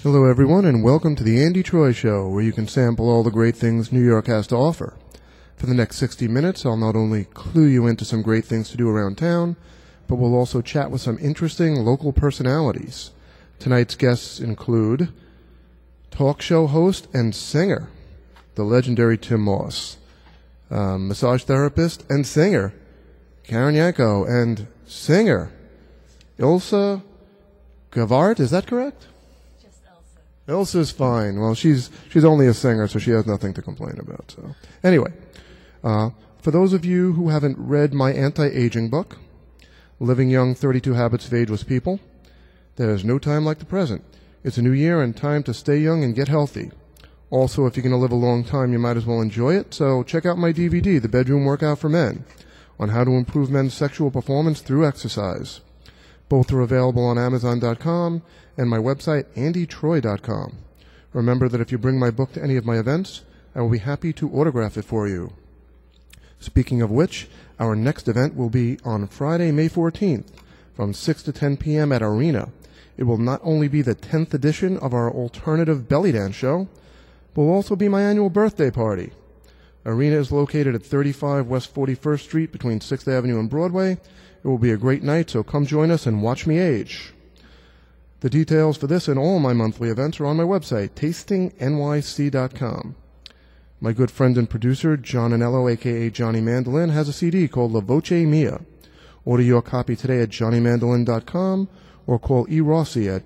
Hello, everyone, and welcome to the Andy Troy Show, where you can sample all the great things New York has to offer. For the next 60 minutes, I'll not only clue you into some great things to do around town, but we'll also chat with some interesting local personalities. Tonight's guests include talk show host and singer, the legendary Tim Moss, massage therapist and singer, Karen Yanko, and singer, Ilsa Gavart. Is that correct? Ilsa's fine. Well, she's only a singer, so she has nothing to complain about. So, anyway, for those of you who haven't read my anti-aging book, Living Young, 32 Habits of Ageless People, there's no time like the present. It's a new year and time to stay young and get healthy. Also, if you're going to live a long time, you might as well enjoy it. So check out my DVD, The Bedroom Workout for Men, on how to improve men's sexual performance through exercise. Both are available on Amazon.com and my website, AndyTroy.com. Remember that if you bring my book to any of my events, I will be happy to autograph it for you. Speaking of which, our next event will be on Friday, May 14th, from 6 to 10 p.m. at Arena. It will not only be the 10th edition of our alternative belly dance show, but will also be my annual birthday party. Arena is located at 35 West 41st Street between 6th Avenue and Broadway. It will be a great night, so come join us and watch me age. The details for this and all my monthly events are on my website, tastingnyc.com. My good friend and producer, John Anello, a.k.a. Johnny Mandolin, has a CD called La Voce Mia. Order your copy today at johnnymandolin.com or call E. Rossi at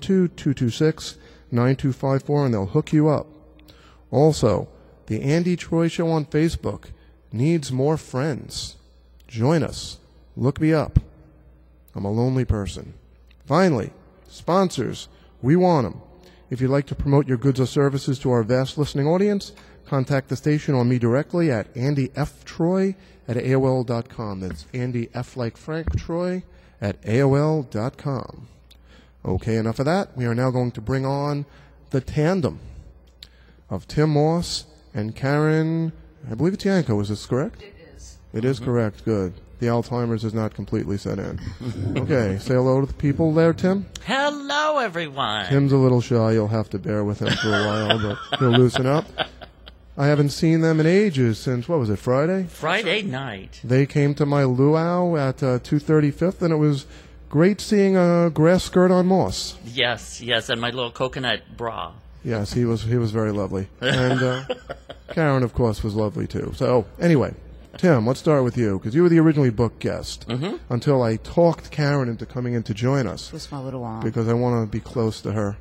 212-226-9254 and they'll hook you up. Also, the Andy Troy Show on Facebook needs more friends. Join us. Look me up. I'm a lonely person. Finally, sponsors. We want them. If you'd like to promote your goods or services to our vast listening audience, contact the station or me directly at andyftroy@aol.com. That's Andy F. like Frank Troy at AOL.com. Okay, enough of that. We are now going to bring on the tandem of Tim Moss and Karen, I believe it's Yanko, is this correct? It is. It is correct, good. The Alzheimer's is not completely set in. Okay, say hello to the people there, Tim. Hello, everyone. Tim's a little shy. You'll have to bear with him for a while, but he'll loosen up. I haven't seen them in ages since, what was it, Friday? Friday night. They came to my luau at 235th, and it was great seeing a grass skirt on Moss. Yes, and my little coconut bra. Yes, he was very lovely. And Karen, of course, was lovely, too. So, anyway, Tim, let's start with you, because you were the originally booked guest until I talked Karen into coming in to join us. Twist my little arm. Because I want to be close to her.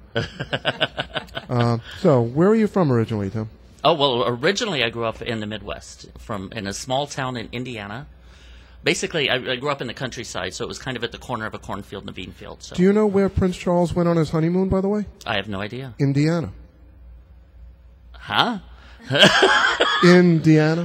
So, where are you from originally, Tim? Oh, well, originally I grew up in the Midwest, in a small town in Indiana. Basically, I grew up in the countryside, so it was kind of at the corner of a cornfield and a bean field. So. Do you know where Prince Charles went on his honeymoon, by the way? I have no idea. Indiana. Huh? Indiana.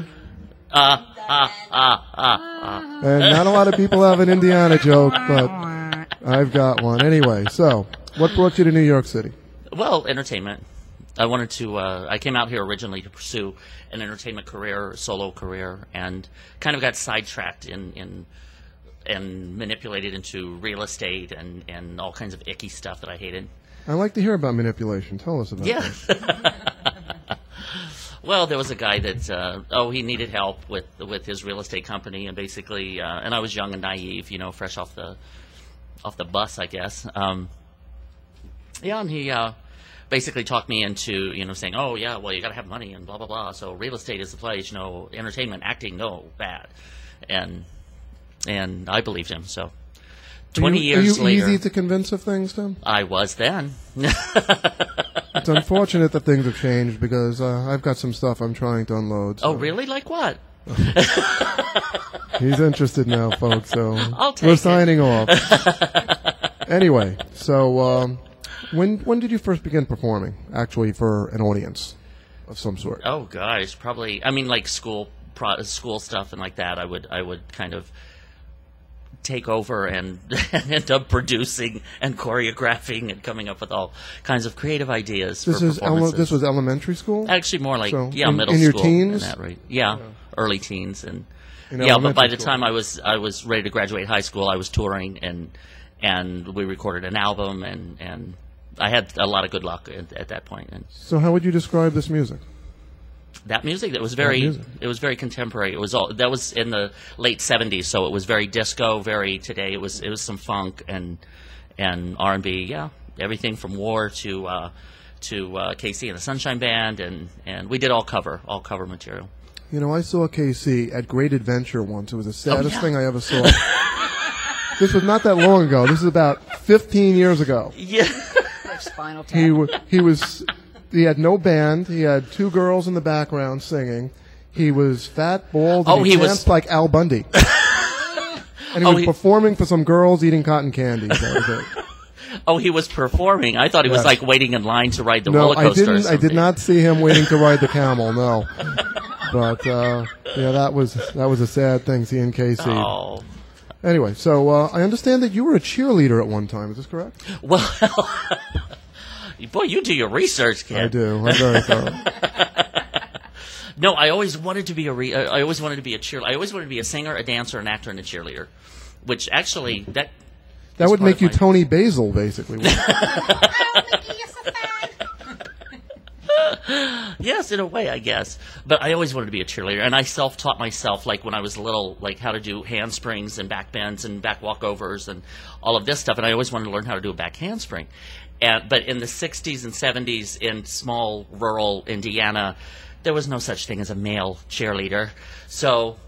And not a lot of people have an Indiana joke, but I've got one. Anyway, so what brought you to New York City? Well, entertainment. I came out here originally to pursue an entertainment career, solo career, and kind of got sidetracked and manipulated into real estate and all kinds of icky stuff that I hated. I like to hear about manipulation. Tell us about that. Well, there was a guy that, he needed help with his real estate company, and basically, and I was young and naive, fresh off the bus, I guess. And he basically talked me into, saying, oh, yeah, well, you got to have money and blah, blah, blah. So real estate is the place, entertainment, acting, no, bad. And I believed him, so 20 years later. Are you easy to convince of things, Tim? I was then. It's unfortunate that things have changed because I've got some stuff I'm trying to unload. So. Oh, really? Like what? He's interested now, folks, so we're signing off. Anyway, so when did you first begin performing, actually, for an audience of some sort? Oh, gosh, probably, like school stuff and like that. I would kind of take over and end up producing and choreographing and coming up with all kinds of creative ideas for performances. This was elementary school? Actually, more like, middle in school. In your teens? That rate. Yeah, early teens. And but by the time I was ready to graduate high school, I was touring, and we recorded an album, and I had a lot of good luck at that point. And So how would you describe this music? that music, that was music. it was very contemporary. It was that was in the late '70s, so it was very disco, very today. It was some funk and R&B. Yeah, everything from War to KC and the Sunshine Band, and we did all cover material. You know, I saw KC at Great Adventure once. It was the saddest yeah. thing I ever saw. This was not that long ago. This is about 15 years ago. Yeah. Like Spinal Tap. He had no band. He had two girls in the background singing. He was fat, bald, and he danced like Al Bundy. And he was performing for some girls eating cotton candy. That was it. Oh, he was performing. I thought he was Yes. like waiting in line to ride the No, roller coaster. or I something. did not see him waiting to ride the camel. No, but yeah, that was a sad thing seeing KC. Oh. Anyway, so I understand that you were a cheerleader at one time. Is this correct? Well, boy, you do your research, kid. I do. I'm very thorough. No, I always wanted to be I always wanted to be a cheerleader. I always wanted to be a singer, a dancer, an actor, and a cheerleader. Which actually That is would part make of you my- Tony Basil, basically. Yes, in a way, I guess. But I always wanted to be a cheerleader, and I self-taught myself, like when I was little, like how to do handsprings and back bends and back walkovers and all of this stuff. And I always wanted to learn how to do a back handspring. But in the 60s and 70s in small rural Indiana, there was no such thing as a male cheerleader. So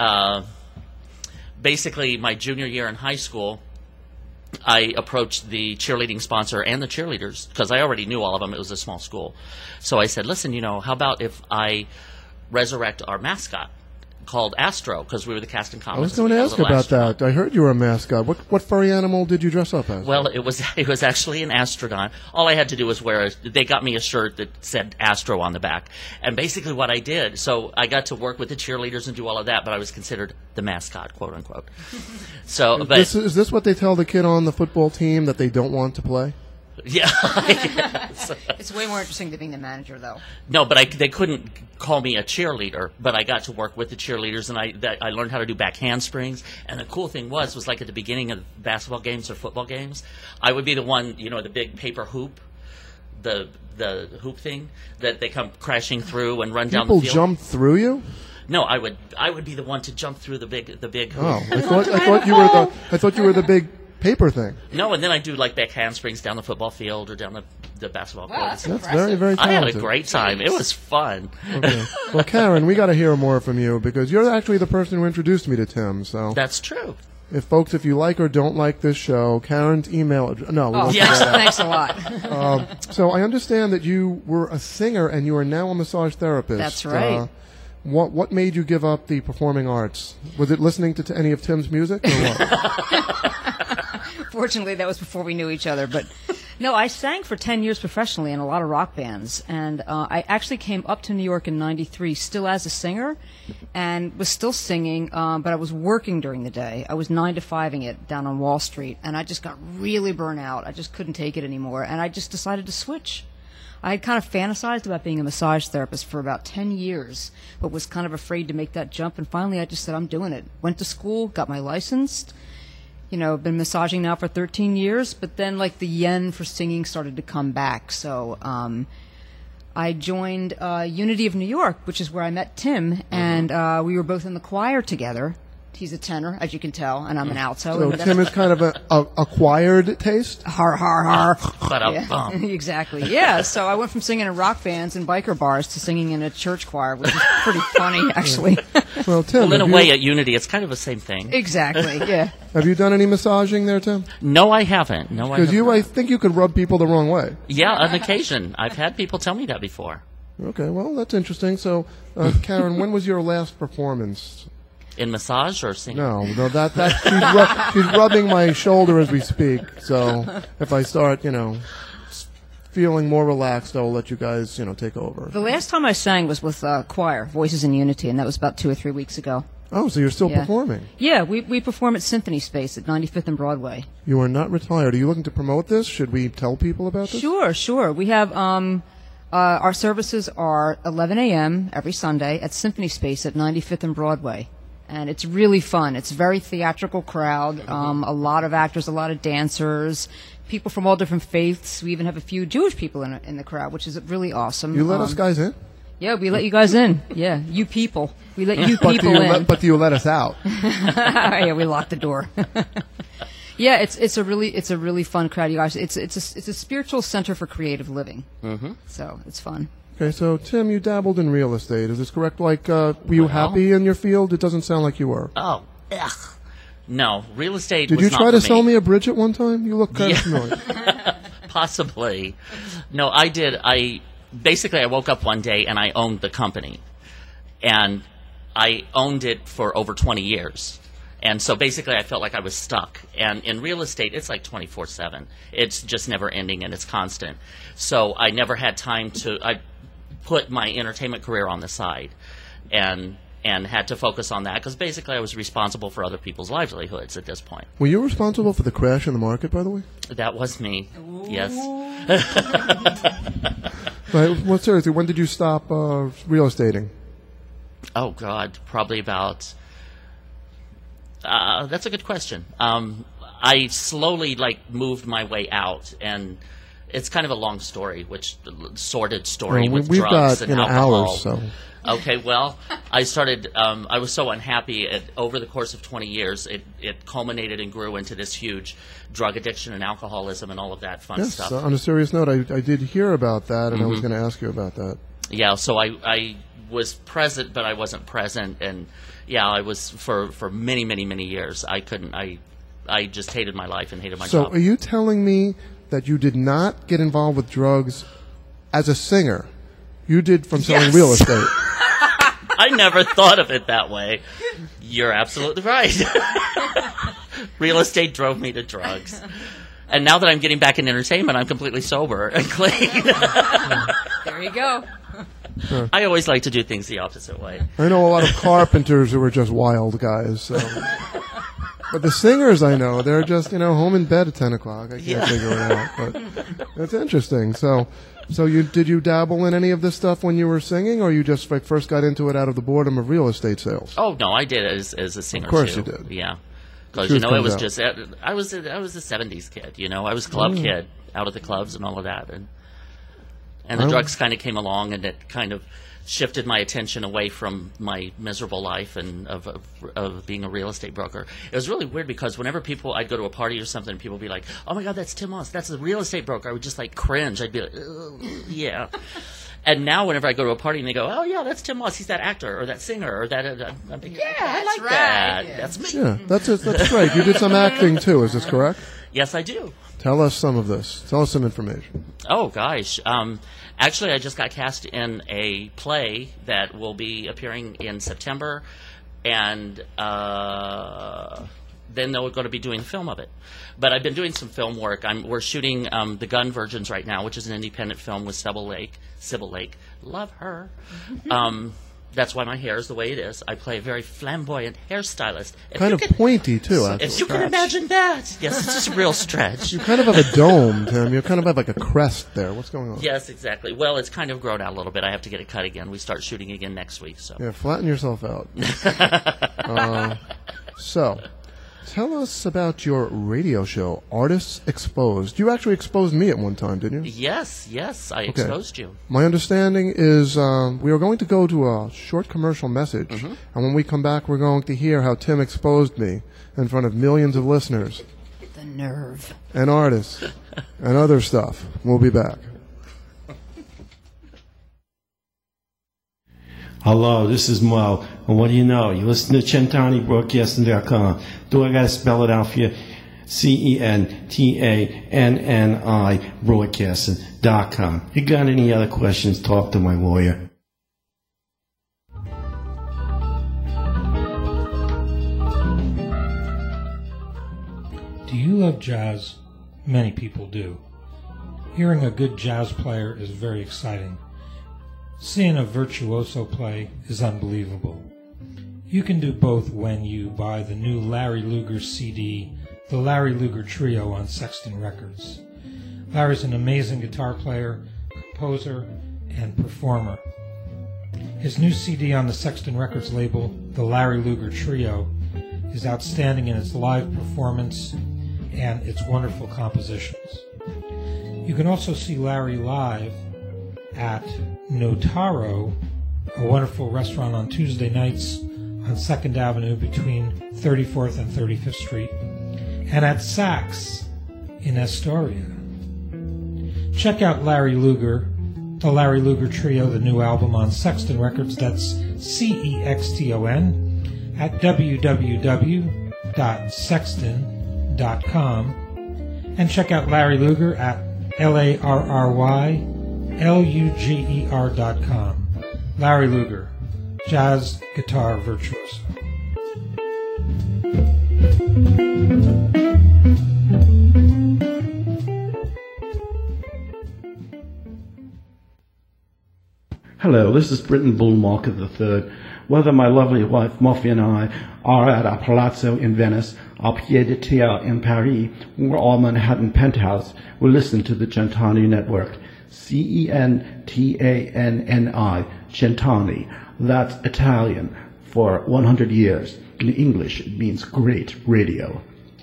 basically, my junior year in high school, I approached the cheerleading sponsor and the cheerleaders because I already knew all of them. It was a small school. So I said, listen, how about if I resurrect our mascot called Astro, because we were the cast and I comics. was going to ask about that. I heard you were a mascot. What furry animal did you dress up as? Well, it was actually an astronaut. All I had to do was they got me a shirt that said Astro on the back. And basically what I did, so I got to work with the cheerleaders and do all of that, but I was considered the mascot, quote unquote. So, but is this what they tell the kid on the football team that they don't want to play? yeah. It's way more interesting than being the manager, though. No, but they couldn't call me a cheerleader, but I got to work with the cheerleaders, and I learned how to do back handsprings. And the cool thing was like at the beginning of basketball games or football games, I would be the one, the big paper hoop, the hoop thing that they come crashing through and run down the People field. jump through you? No, I would be the one to jump through the big hoop. Oh, I thought you were the big paper thing. No, and then I do like back handsprings down the football field or down the basketball court. Wow, that's That's impressive. very, very I talented. had a great time. It was fun. Okay. Well, Karen, we got to hear more from you because you're actually the person who introduced me to Tim. So, That's true. if you like or don't like this show, Karen's email address. No, we Oh, won't Yeah. say that. thanks a lot. So I understand that you were a singer and you are now a massage therapist. That's right. What made you give up the performing arts? Was it listening to any of Tim's music or what? Fortunately, that was before we knew each other. But no, I sang for 10 years professionally in a lot of rock bands. And I actually came up to New York in '93 still as a singer and was still singing, but I was working during the day. I was 9 to 5ing it down on Wall Street. And I just got really burnt out. I just couldn't take it anymore. And I just decided to switch. I had kind of fantasized about being a massage therapist for about 10 years, but was kind of afraid to make that jump. And finally, I just said, I'm doing it. Went to school, got my license. Been massaging now for 13 years, but then like the yen for singing started to come back. So I joined Unity of New York, which is where I met Tim, and we were both in the choir together. He's a tenor, as you can tell, and I'm an alto. So and Tim is kind of a acquired taste. har har har. But Yeah, exactly. Yeah. So I went from singing in rock bands and biker bars to singing in a church choir, which is pretty funny, actually. Well, Tim, well, in a have way, you, at Unity, it's kind of the same thing. Exactly. Yeah. have you done any massaging there, Tim? No, I haven't. No, I Because haven't. I think you could rub people the wrong way. Yeah, on occasion. I've had people tell me that before. Okay, well, that's interesting. So, Karen, when was your last performance? In massage or singing? No, she's rubbing my shoulder as we speak. So if I start, feeling more relaxed, I'll let you guys, take over. The last time I sang was with choir, Voices in Unity, and that was about 2 or 3 weeks ago. Oh, so you're still Yeah. performing? Yeah, we perform at Symphony Space at 95th and Broadway. You are not retired. Are you looking to promote this? Should we tell people about this? Sure. We have our services are 11 a.m. every Sunday at Symphony Space at 95th and Broadway. And it's really fun. It's a very theatrical crowd, a lot of actors, a lot of dancers, people from all different faiths. We even have a few Jewish people in the crowd, which is really awesome. You let us guys in? Yeah, we let you guys in. Yeah, you people. We let you people in. But do you let us out? Yeah, we locked the door. Yeah, it's a really fun crowd, you guys. It's a spiritual center for creative living. Mm-hmm. So it's fun. Okay, so Tim, you dabbled in real estate. Is this correct? Like, were you happy in your field? It doesn't sound like you were. Oh, ugh. No, real estate. Did you try to sell me a Bridget one time? You look kind of familiar. Possibly. No, I did. Basically, I woke up one day and I owned the company. And I owned it for over 20 years. And so basically I felt like I was stuck. And in real estate, it's like 24/7. It's just never ending and it's constant. So I never had time I put my entertainment career on the side and had to focus on that because basically I was responsible for other people's livelihoods at this point. Were you responsible for the crash in the market, by the way? That was me. Ooh. Yes. Right. Well, seriously, when did you stop real estating? Oh, God, probably about... that's a good question. I slowly, moved my way out, and it's kind of a long story, sordid story with we've drugs got, and alcohol. Hours, so. Okay, well, I started, I was so unhappy. Over the course of 20 years, it culminated and grew into this huge drug addiction and alcoholism and all of that fun stuff. Yes, on a serious note, I did hear about that, and I was going to ask you about that. Yeah, so I was present, but I wasn't present, and yeah, I was for many, many, many years. I couldn't. I just hated my life and hated my job. So, are you telling me that you did not get involved with drugs as a singer? You did from selling real estate. I never thought of it that way. You're absolutely right. Real estate drove me to drugs. And now that I'm getting back in entertainment, I'm completely sober and clean. There you go. Sure. I always like to do things the opposite way. I know a lot of carpenters who are just wild guys. So. But the singers I know, they're just, home in bed at 10 o'clock. I can't figure it out. But that's interesting. So did you dabble in any of this stuff when you were singing, or you just first got into it out of the boredom of real estate sales? Oh, no, I did as a singer, Of course too. you did. Yeah. Because, it was just, I was a 70s kid, I was a club kid, out of the clubs and all of that. And the drugs kind of came along, and it kind of shifted my attention away from my miserable life and of being a real estate broker. It was really weird because whenever I'd go to a party or something, and people would be like, "Oh my God, that's Tim Moss. That's a real estate broker." I would just cringe. I'd be like, "Yeah." And now whenever I go to a party and they go, "Oh yeah, that's Tim Moss. He's that actor or that singer or that," I'm like, "Yeah, I like right. that. Yeah. That's me." Yeah, that's right. You did some acting too. Is this correct? Yes, I do. Tell us some of this. Tell us some information. Oh, gosh. Actually, I just got cast in a play that will be appearing in September, and then they're going to be doing a film of it. But I've been doing some film work. We're shooting The Gun Virgins right now, which is an independent film with Sybil Lake. Love her. That's why my hair is the way it is. I play a very flamboyant hairstylist. Kind of pointy, too. If you can imagine that. Yes, it's just a real stretch. You kind of have a dome, Tim. You kind of have like a crest there. What's going on? Yes, exactly. Well, it's kind of grown out a little bit. I have to get it cut again. We start shooting again next week. So yeah, flatten yourself out. So, tell us about your radio show, Artists Exposed. You actually exposed me at one time, didn't you? Yes, I exposed you. My understanding is we are going to go to a short commercial message, and when we come back, we're going to hear how Tim exposed me in front of millions of listeners. The nerve. And artists and other stuff. We'll be back. Hello, this is Mo, and what do you know? You listen to CentaniBroadcasting.com. Do I gotta spell it out for you? CENTANNI Broadcasting.com. You got any other questions, talk to my lawyer. Do you love jazz? Many people do. Hearing a good jazz player is very exciting. Seeing a virtuoso play is unbelievable. You can do both when you buy the new Larry Luger CD, the Larry Luger Trio on Sexton Records. Larry's an amazing guitar player, composer, and performer. His new CD on the Sexton Records label, the Larry Luger Trio, is outstanding in its live performance, and its wonderful compositions. You can also see Larry live at Notaro, a wonderful restaurant on Tuesday nights on 2nd Avenue between 34th and 35th Street, and at Saks in Astoria. Check out Larry Luger, the Larry Luger Trio, the new album on Sexton Records, that's CEXTON, at www.sexton.com, and check out Larry Luger at LARRYLUGER.com. Larry Luger, jazz guitar virtuoso. Hello, this is Britton Bullmarket III. Whether my lovely wife Muffy and I are at our palazzo in Venice, our pied de terre in Paris, or our Manhattan penthouse, we listen to the Centani Network. CENTANNI, Centani. That's Italian for 100 years. In English, it means great radio.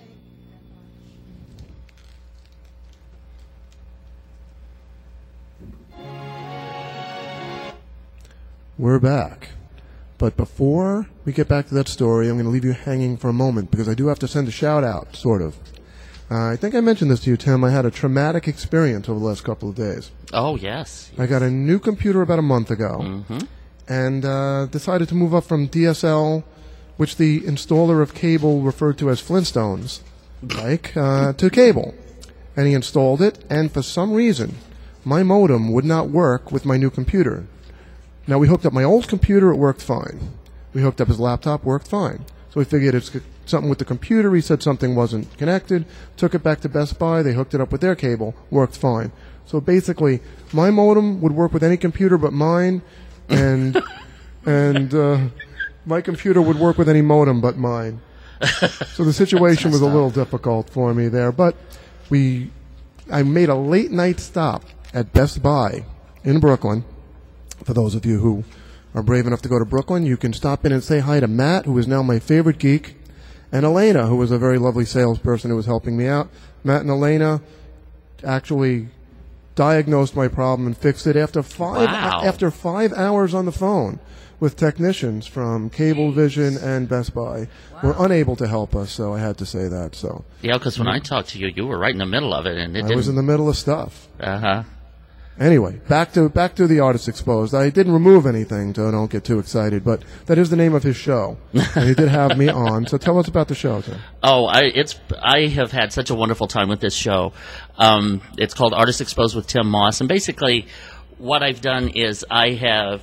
We're back. But before we get back to that story, I'm going to leave you hanging for a moment because I do have to send a shout out, sort of. I think I mentioned this to you, Tim. I had a traumatic experience over the last couple of days. Oh, yes. I got a new computer about a month ago and decided to move up from DSL, which the installer of cable referred to as Flintstones, to cable. And he installed it, and for some reason, my modem would not work with my new computer. Now, we hooked up my old computer, it worked fine. We hooked up his laptop, worked fine. So we figured it's something with the computer. He said something wasn't connected, took it back to Best Buy, they hooked it up with their cable, worked fine. So basically, my modem would work with any computer but mine, and my computer would work with any modem but mine. So the situation was a little difficult for me there, but I made a late night stop at Best Buy in Brooklyn. For those of you who are brave enough to go to Brooklyn, you can stop in and say hi to Matt, who is now my favorite geek, and Elena, who was a very lovely salesperson who was helping me out. Matt and Elena actually diagnosed my problem and fixed it after 5 hours on the phone with technicians from Cablevision and Best Buy. Were unable to help us, so I had to say that. So Yeah, because when I talked to you, you were right in the middle of it, and I was in the middle of stuff. Uh-huh. Anyway, back to the Artist Exposed. I didn't remove anything, so don't get too excited, but that is the name of his show. And he did have me on, so tell us about the show, Tim. Oh, I have had such a wonderful time with this show. It's called Artist Exposed with Tim Moss, and basically what I've done is I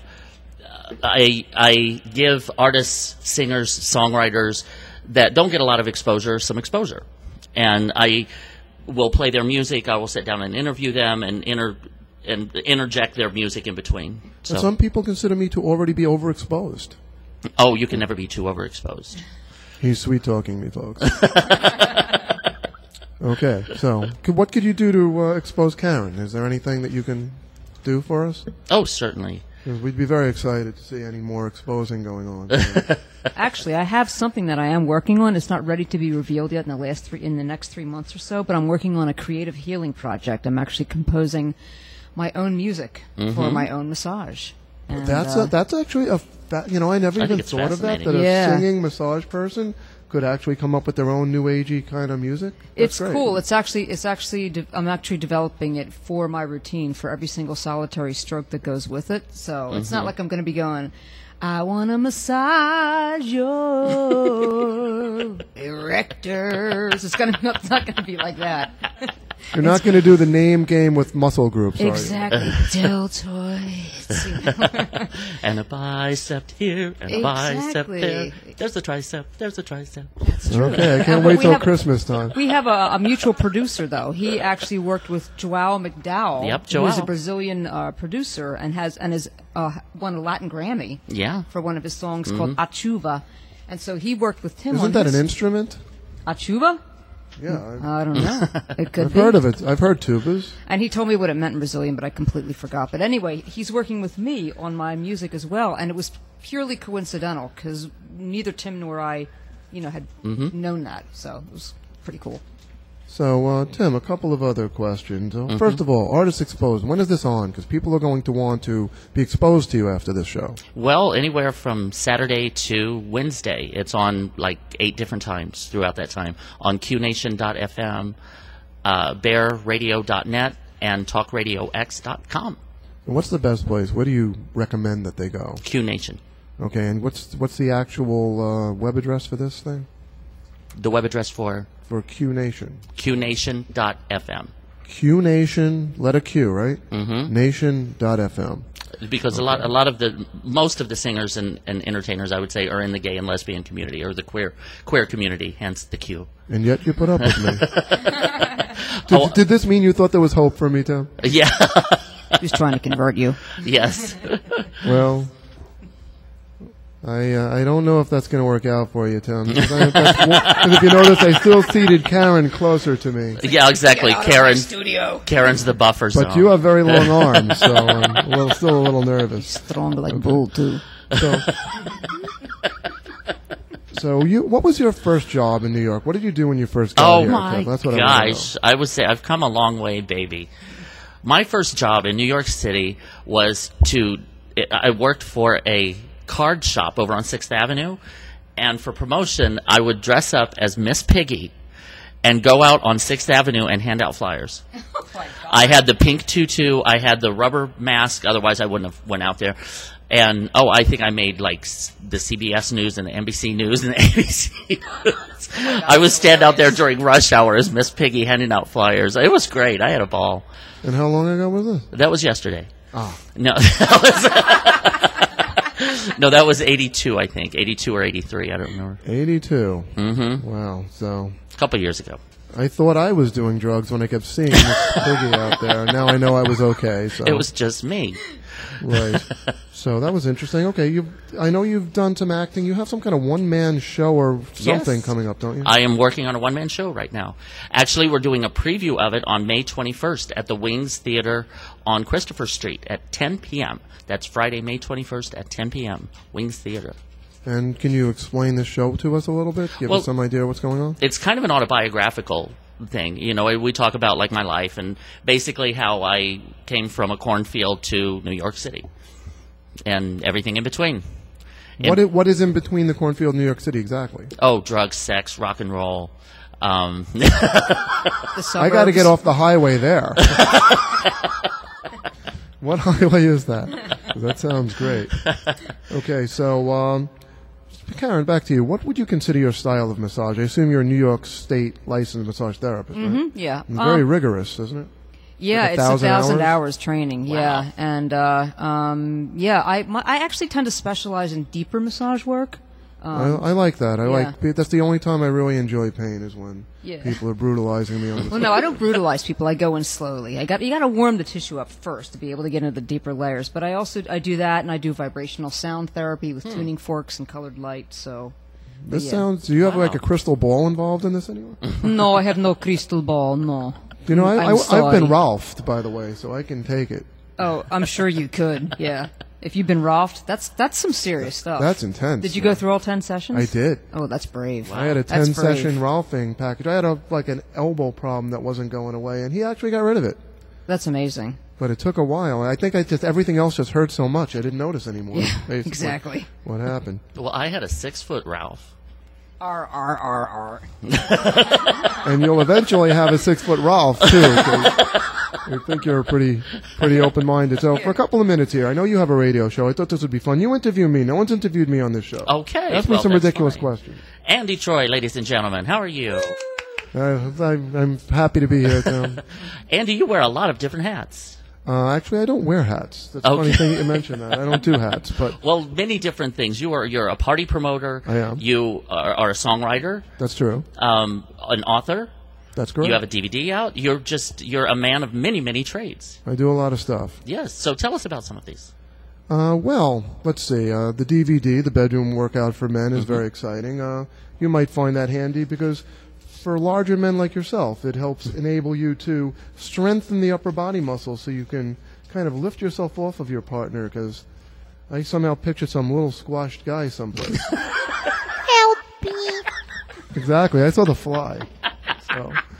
give artists, singers, songwriters that don't get a lot of exposure some exposure. And I will play their music, I will sit down and interview them and interject their music in between. So. Some people consider me to already be overexposed. Oh, you can never be too overexposed. He's sweet-talking me, folks. Okay, so what could you do to expose Karen? Is there anything that you can do for us? Oh, certainly. We'd be very excited to see any more exposing going on. Actually, I have something that I am working on. It's not ready to be revealed yet in the next 3 months or so, but I'm working on a creative healing project. I'm actually composing my own music for my own massage. And, that's actually I never even thought of that a singing massage person could actually come up with their own new agey kind of music. That's great. Cool. I'm actually developing it for my routine for every single solitary stroke that goes with it. So it's not like I'm going to be going, I want to massage your erectors. It's not going to be like that. You're not going to do the name game with muscle groups, exactly. are you? Deltoids. And a bicep here, and a bicep there. There's a tricep, there's a tricep. That's true. Okay, I can't wait till Christmas time. We have a mutual producer, though. He actually worked with Joao McDowell, who is a Brazilian producer and has won a Latin Grammy for one of his songs called Achuva. And so he worked with Tim on Isn't that an instrument? Achuva? Yeah. I don't know. It could I've heard of it. I've heard tubas. And he told me what it meant in Brazilian, but I completely forgot. But anyway, he's working with me on my music as well, and it was purely coincidental because neither Tim nor I, had known that. So it was pretty cool. So, Tim, a couple of other questions. First of all, Artists Exposed, when is this on? Because people are going to want to be exposed to you after this show. Well, anywhere from Saturday to Wednesday. It's on like 8 different times throughout that time on QNation.fm, BearRadio.net, and TalkRadioX.com. And what's the best place? Where do you recommend that they go? QNation. Okay, and what's the actual web address for this thing? The web address for QNation. QNation.fm. QNation, letter Q, right? Mm-hmm. Nation.fm. Because most of the singers and entertainers, I would say, are in the gay and lesbian community or the queer community, hence the Q. And yet you put up with me. Did this mean you thought there was hope for me, Tim? Yeah. He was trying to convert you. Yes. Well, I don't know if that's going to work out for you, Tim. Because if you notice, I still seated Karen closer to me. Yeah, exactly. Karen's the buffer zone. But you have very long arms, so I'm still a little nervous. Strong like bull, too. So what was your first job in New York? What did you do when you first got here? Oh, my That's what gosh. I would say I've come a long way, baby. My first job in New York City was I worked for a card shop over on 6th Avenue, and for promotion, I would dress up as Miss Piggy and go out on 6th Avenue and hand out flyers. Oh my God. I had the pink tutu, I had the rubber mask, otherwise I wouldn't have went out there. And, I think I made, like, the CBS News and the NBC News and the ABC News. I would stand out there during rush hour as Miss Piggy handing out flyers. It was great. I had a ball. And how long ago was this? That was yesterday. Oh. No, that was 82, I think. 82 or 83, I don't remember. 82. Mm-hmm. Wow, so... A couple of years ago. I thought I was doing drugs when I kept seeing Miss Piggy out there. Now I know I was okay, so... It was just me. Right. So that was interesting. Okay, I know you've done some acting. You have some kind of one-man show or something coming up, don't you? I am working on a one-man show right now. Actually, we're doing a preview of it on May 21st at the Wings Theater on Christopher Street at 10 p.m. That's Friday, May 21st at 10 p.m. Wings Theater. And can you explain the show to us a little bit? Give us some idea what's going on? It's kind of an autobiographical thing. You know, we talk about, like, my life and basically how I came from a cornfield to New York City and everything in between. What is in between the cornfield and New York City exactly? Oh, drugs, sex, rock and roll. I got to get off the highway there. What highway is that? That sounds great. Okay, so Karen, back to you. What would you consider your style of massage? I assume you're a New York State licensed massage therapist, right? Mm-hmm, yeah. It's very rigorous, isn't it? Yeah, like it's 1,000 hours training. Wow. Yeah, and I actually tend to specialize in deeper massage work. I like that. That's the only time I really enjoy pain is when Yeah. people are brutalizing me on the Well, no, I don't brutalize people. I go in slowly. You got to warm the tissue up first to be able to get into the deeper layers. But I do that, and I do vibrational sound therapy with tuning forks and colored light. So This sounds. Do you have like a crystal ball involved in this anywhere? No, I have no crystal ball. No. You know, I'm I've been sorry. Ralphed, by the way, so I can take it. Oh, I'm sure you could. Yeah. If you've been Ralphed, that's some serious stuff. That's intense. Did you go through all 10 sessions? I did. Oh, that's brave. I had a That's 10-session brave. Ralphing package. I had an elbow problem that wasn't going away, and he actually got rid of it. That's amazing. But it took a while. I think everything else just hurt so much I didn't notice anymore. Yeah, basically, exactly. What happened? Well, I had a 6-foot Ralph. R. And you'll eventually have a 6-foot Ralph too. 'Cause I think you're pretty open-minded. So for a couple of minutes here, I know you have a radio show. I thought this would be fun. You interview me. No one's interviewed me on this show. Okay. Ask me some that's ridiculous fine. questions. Andy Troy, ladies and gentlemen, how are you? I'm happy to be here, Tim. Andy, you wear a lot of different hats. Actually, I don't wear hats. That's a funny thing you mention that. I don't do hats, but Well, many different things. You're a party promoter. I am. You are a songwriter, that's true. an author. That's correct. You have a DVD out. You're a man of many, many trades. I do a lot of stuff. Yes. So tell us about some of these. Well, let's see. The DVD, The Bedroom Workout for Men, is very exciting. You might find that handy because for larger men like yourself, it helps enable you to strengthen the upper body muscles so you can kind of lift yourself off of your partner because I somehow picture some little squashed guy someplace. Help me. Exactly. I saw The Fly. So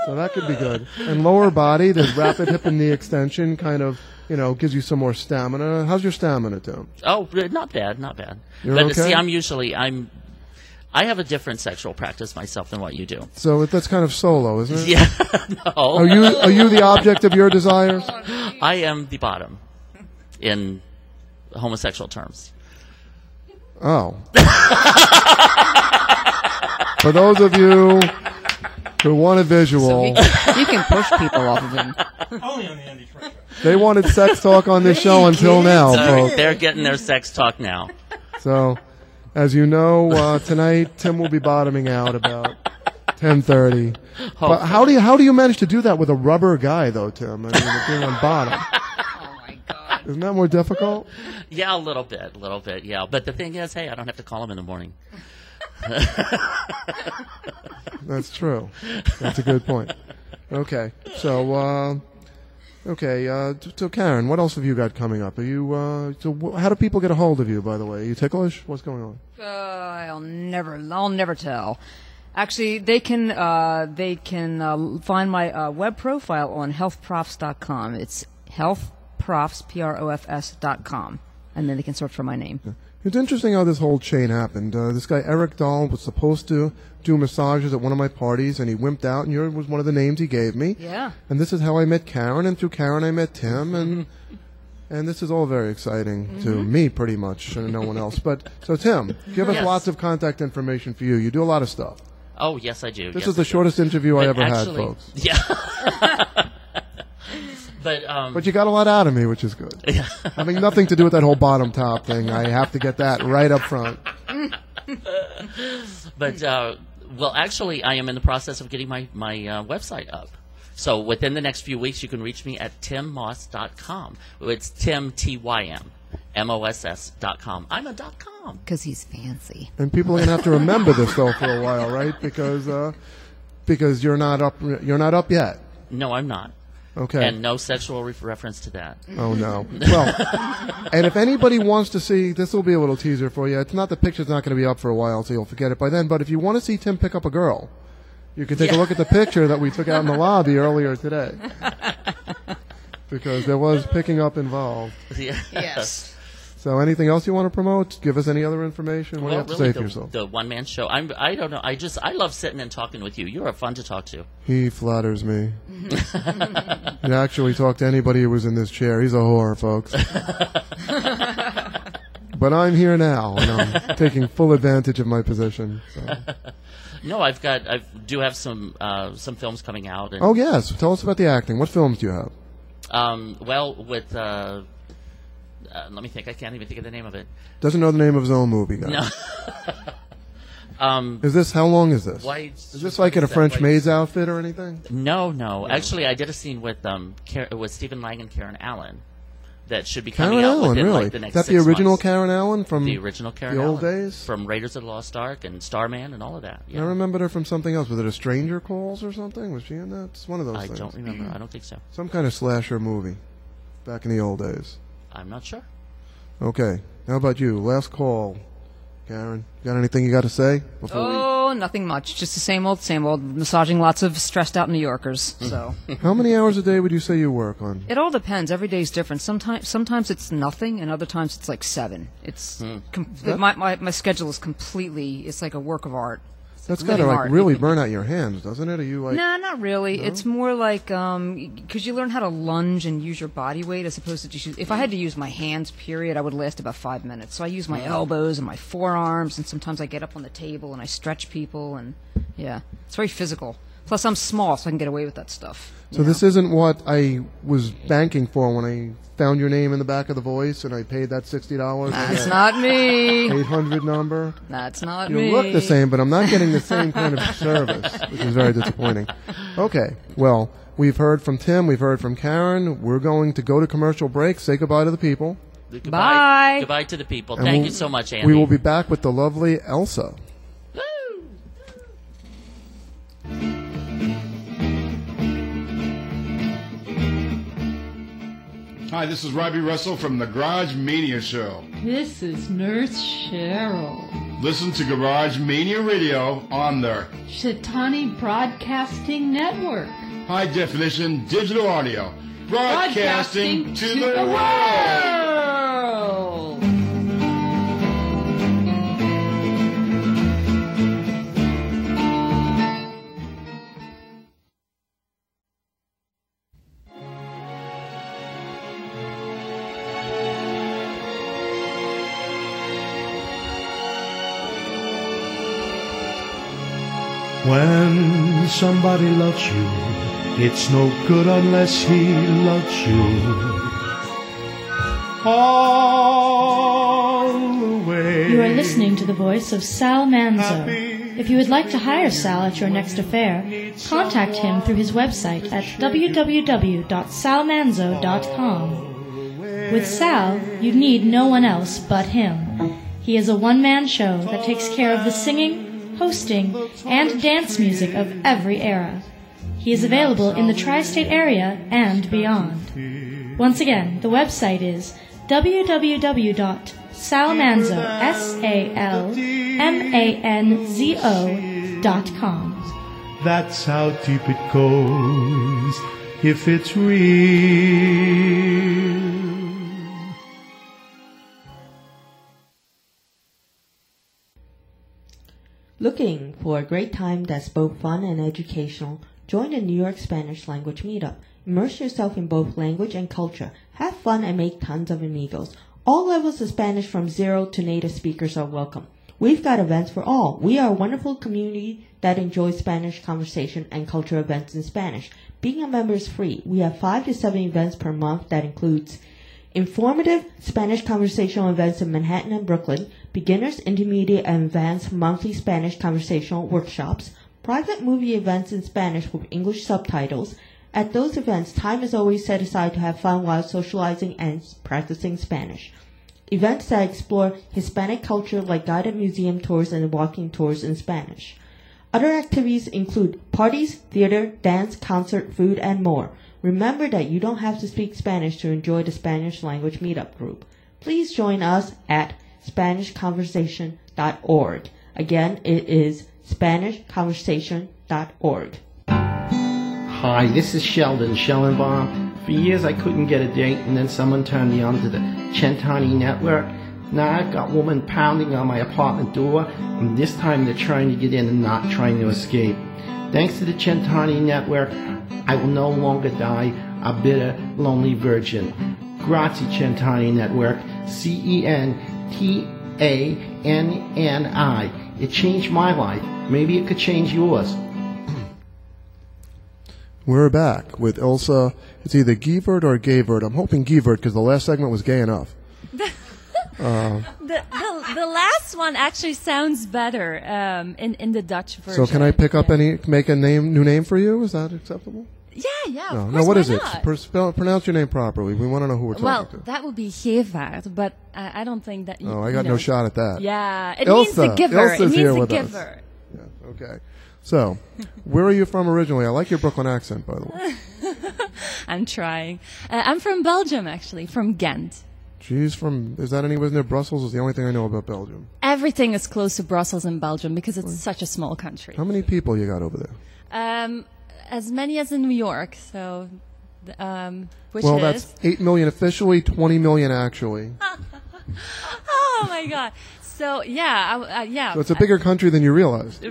So that could be good. And lower body, there's rapid hip and knee extension, kind of, gives you some more stamina. How's your stamina, Tim? Oh, not bad, not bad. You're but okay? see, I have a different sexual practice myself than what you do. So that's kind of solo, isn't it? Yeah, no. Are you the object of your desires? I am the bottom in homosexual terms. Oh. For those of you who want a visual, You can push people off of him. Only on the Andy Troy Show. they wanted sex talk on this show until now, So folks. they're getting their sex talk now. So, as you know, tonight Tim will be bottoming out about 10:30. But how do you manage to do that with a rubber guy, though, Tim? I mean, being on bottom. Oh my God. Isn't that more difficult? Yeah, a little bit, yeah. But the thing is, hey, I don't have to call him in the morning. That's true. That's a good point. Okay, so so Karen, what else have you got coming up? Are you? How do people get a hold of you? By the way, are you ticklish? What's going on? I'll never tell. Actually, they can find my web profile on healthprofs.com. It's healthprofs, PROFS.com, and then they can search for my name. It's interesting how this whole chain happened. This guy Eric Dahl was supposed to do massages at one of my parties, and he wimped out, and yours was one of the names he gave me. Yeah. And this is how I met Karen, and through Karen I met Tim, and this is all very exciting to me, pretty much, and no one else. But so Tim, give us Yes. lots of contact information for you. You do a lot of stuff. Oh, yes, I do. This Yes, is the I do. shortest interview I But ever actually- had, folks. Yeah. But you got a lot out of me, which is good. Having nothing to do with that whole bottom top thing, I have to get that right up front. But well, actually, I am in the process of getting my website up. So within the next few weeks, you can reach me at timmoss.com. It's Tim, T-Y-M, M-O-S-S.com. I'm a .com. Because he's fancy. And people are gonna have to remember this though for a while, right? Because you're not up yet. No, I'm not. Okay. And no sexual reference to that. Oh no. Well, and if anybody wants to see, this will be a little teaser for you. It's not the picture's not going to be up for a while, so you'll forget it by then. But if you want to see Tim pick up a girl, you can take a look at the picture that we took out in the lobby earlier today, because there was picking up involved. Yes. So, anything else you want to promote? Give us any other information. What do you have to say for yourself? The one-man show. I don't know. I love sitting and talking with you. You're fun to talk to. He flatters me. He'd actually talk to anybody who was in this chair. He's a whore, folks. But I'm here now, and I'm taking full advantage of my position. So. No, I do have some films coming out. And, Oh, yes. Tell us about the acting. What films do you have? well, with let me think. I can't even think of the name of it. Doesn't know the name of his own movie, guys. No. Is this, how long is this? Why? Is this like in a French maid's outfit or anything? No. Actually, I did a scene with Stephen Lang and Karen Allen that should be Karen coming out Allen, within really? like the next Is that 6 the original months. Karen Allen from The original Karen the Allen. old days? From Raiders of the Lost Ark and Starman and all of that. Yeah. I remembered her from something else. Was it A Stranger Calls or something? Was she in that? It's one of those I things. don't remember. I don't think so. Some kind of slasher movie back in the old days. I'm not sure. Okay. How about you? Last call. Karen, got anything you got to say? Before Oh, nothing much. Just the same old, massaging lots of stressed out New Yorkers. So How many hours a day would you say you work on? it all depends. Every day is different. Sometimes it's nothing, and other times it's like 7. It's my schedule is completely. It's like a work of art. That's got to living like art. really burn out your hands, doesn't it? Are you like? No, not really. It's more like because you learn how to lunge and use your body weight as opposed to just use. If I had to use my hands, period, I would last about 5 minutes. So I use my elbows and my forearms, and sometimes I get up on the table and I stretch people, and yeah, it's very physical. Plus, I'm small, so I can get away with that stuff. So this isn't what I was banking for when I found your name in the back of the Voice and I paid that $60. That's not me. 800 number. That's not You me. look the same, but I'm not getting the same kind of service, which is very disappointing. Okay, well, we've heard from Tim, we've heard from Karen. We're going to go to commercial break, say goodbye to the people. Goodbye. Bye. Goodbye to the people. And Thank we'll- you so much, Andy. We will be back with the lovely Elsa. Hi, this is Robbie Russell from the Garage Media Show. This is Nurse Cheryl. Listen to Garage Mania Radio on the Shaitani Broadcasting Network. high definition digital audio. Broadcasting to the world! When somebody loves you, it's no good unless he loves you. All the way. You are listening to the voice of Sal Manzo. If you would like to hire Sal at your next affair, contact him through his website at www.salmanzo.com. With Sal, you need no one else but him. He is a one-man show that takes care of the singing, hosting, and dance music of every era. He is available in the tri-state area and beyond. Once again, the website is www.salmanzo.com. That's how deep it goes, if it's real. Looking for a great time that's both fun and educational? Join the New York Spanish Language Meetup. Immerse yourself in both language and culture. Have fun and make tons of amigos. All levels of Spanish from zero to native speakers are welcome. We've got events for all. We are a wonderful community that enjoys Spanish conversation and cultural events in Spanish. Being a member is free. We have 5 to 7 events per month that includes informative Spanish conversational events in Manhattan and Brooklyn, beginners, intermediate, and advanced monthly Spanish conversational workshops, private movie events in Spanish with English subtitles. At those events, time is always set aside to have fun while socializing and practicing Spanish. Events that explore Hispanic culture like guided museum tours and walking tours in Spanish. Other activities include parties, theater, dance, concert, food, and more. Remember that you don't have to speak Spanish to enjoy the Spanish Language Meetup group. Please join us at SpanishConversation.org. Again, it is SpanishConversation.org. Hi, this is Sheldon Schellenbaum. For years I couldn't get a date, and then someone turned me on to the Centani Network. Now I've got women pounding on my apartment door, and this time they're trying to get in and not trying to escape. Thanks to the Centani Network, I will no longer die a bitter, lonely virgin. Grazie Centani Network, CENTANNI. It changed my life. Maybe it could change yours. We're back with Ilsa. It's either Gievert or Gavert. I'm hoping Gievert because the last segment was gay enough. The last one actually sounds better in the Dutch version. So can I make a new name for you? Is that acceptable? Yeah. No, of course, what why is it? not? Pronounce your name properly. We want to know who we're talking Well, to. that would be Gevaert, but I don't think that. I got no shot at that. Yeah, it means the giver. Ilsa's It means here the with giver. us. Yeah, okay. So, where are you from originally? I like your Brooklyn accent, by the way. I'm trying. I'm from Belgium, actually, from Ghent. Is that anywhere near Brussels? Is the only thing I know about Belgium. Everything is close to Brussels in Belgium because it's such a small country. How many people you got over there? As many as in New York, so which well, is... that's 8 million officially, 20 million actually. Oh my God! So yeah. So it's a bigger country than you realized.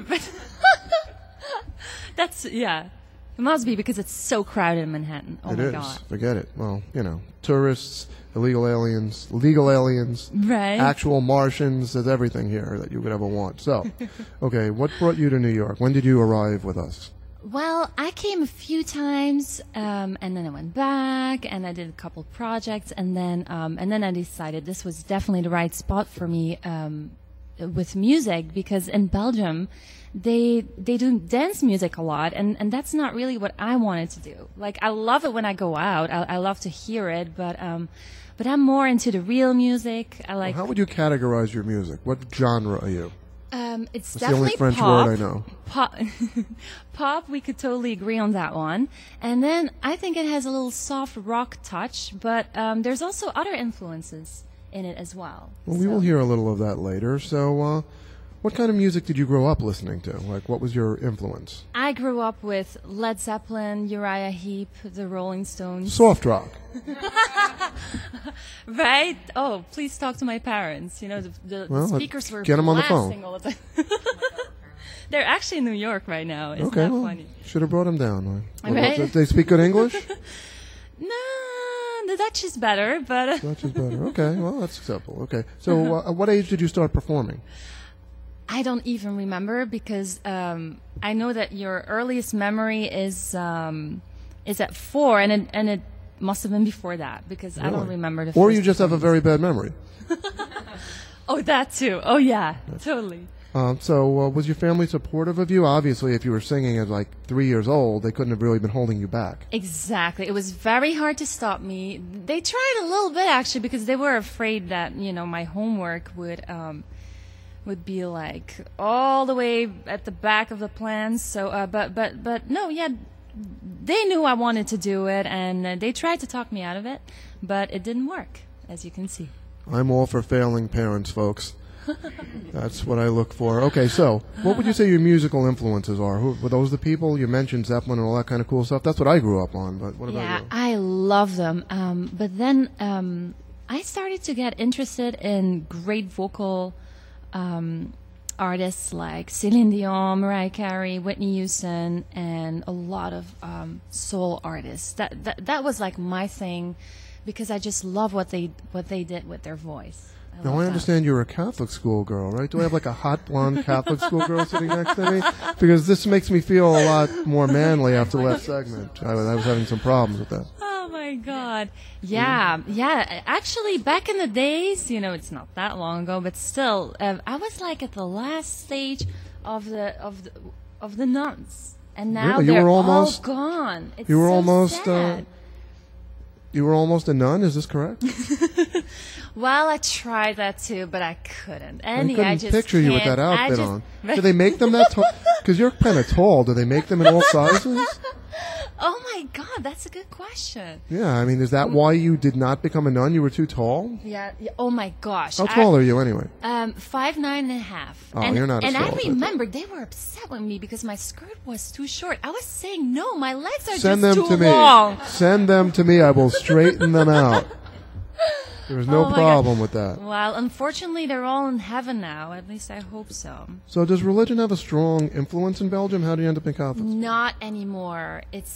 That's It must be because it's so crowded in Manhattan. Oh my God! Forget it. Well, tourists, illegal aliens, legal aliens, right? Actual Martians. There's everything here that you could ever want. So, okay, what brought you to New York? When did you arrive with us? Well, I came a few times, and then I went back, and I did a couple projects, and then I decided this was definitely the right spot for me with music, because in Belgium, they do dance music a lot, and that's not really what I wanted to do. Like, I love it when I go out, I love to hear it, but I'm more into the real music. How would you categorize your music? What genre are you? It's That's the only definitely French pop. word I know. Pop, we could totally agree on that one. And then I think it has a little soft rock touch, but there's also other influences in it as well. Well, we will hear a little of that later. So What kind of music did you grow up listening to? Like, what was your influence? I grew up with Led Zeppelin, Uriah Heep, the Rolling Stones. Soft rock. Right? Oh, please talk to my parents. You know, the speakers were get them on the blasting phone. all the time. They're actually in New York right now. Isn't Okay, that well, funny? should have brought them down. Right? They speak good English? No, the Dutch is better, but... Dutch is better. Okay, well, that's acceptable. Okay, so at what age did you start performing? I don't even remember because I know that your earliest memory is at 4, and it must have been before that because I don't remember the Or first you just have a very bad memory. Oh, that too. Oh, yeah, totally. So was your family supportive of you? Obviously, if you were singing at like 3 years old, they couldn't have really been holding you back. Exactly. It was very hard to stop me. They tried a little bit actually because they were afraid that, you know, my homework would be like all the way at the back of the plans. So, but no, yeah, they knew I wanted to do it, and they tried to talk me out of it, but it didn't work, as you can see. I'm all for failing parents, folks. That's what I look for. Okay, so what would you say your musical influences are? Were those the people you mentioned, Zeppelin and all that kind of cool stuff? That's what I grew up on. But what about you? Yeah, I love them. But then I started to get interested in great vocal artists like Celine Dion, Mariah Carey, Whitney Houston, and a lot of soul artists. That was like my thing because I just love what they did with their voice. Now, I understand you're a Catholic school girl, right? Do I have like a hot blonde Catholic school girl sitting next to me? Because this makes me feel a lot more manly after the last segment. I was having some problems with that. Oh my God. Yeah. Actually, back in the days, you know, it's not that long ago, but still, I was like at the last stage of the nuns, and now Really? they're all gone. It's you were so almost sad. you were almost a nun. Is this correct? Well, I tried that too, but I couldn't. I couldn't picture you with that outfit on. Do they make them that tall? Because you're kind of tall. Do they make them in all sizes? Oh my God, that's a good question. Yeah, I mean, is that why you did not become a nun? You were too tall? Yeah. Oh my gosh. How tall are you anyway? 5'9.5". Oh, you're not as And tall I as remember they were upset with me because my skirt was too short. I was saying, no, my legs are Send just them too to long. me. Send them to me. I will straighten them out. There's no problem with that. Well, unfortunately, they're all in heaven now. At least I hope so. So does religion have a strong influence in Belgium? How do you end up in Catholic? Not anymore. It's